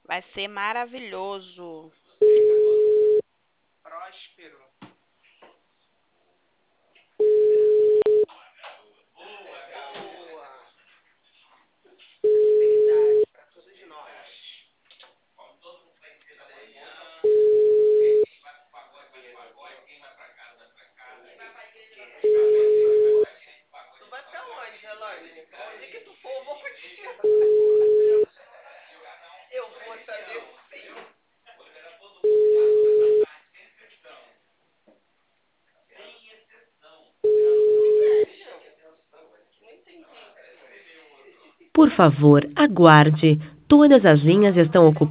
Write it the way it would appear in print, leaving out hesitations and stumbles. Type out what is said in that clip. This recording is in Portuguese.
Vai ser maravilhoso. Próspero. Boa. Felicidade para todos nós. Tu vai pra onde, Elaine? Onde que tu for, eu vou contigo. Eu vou saber sim. Não entendi. Por favor, aguarde. Todas as linhas estão ocupadas.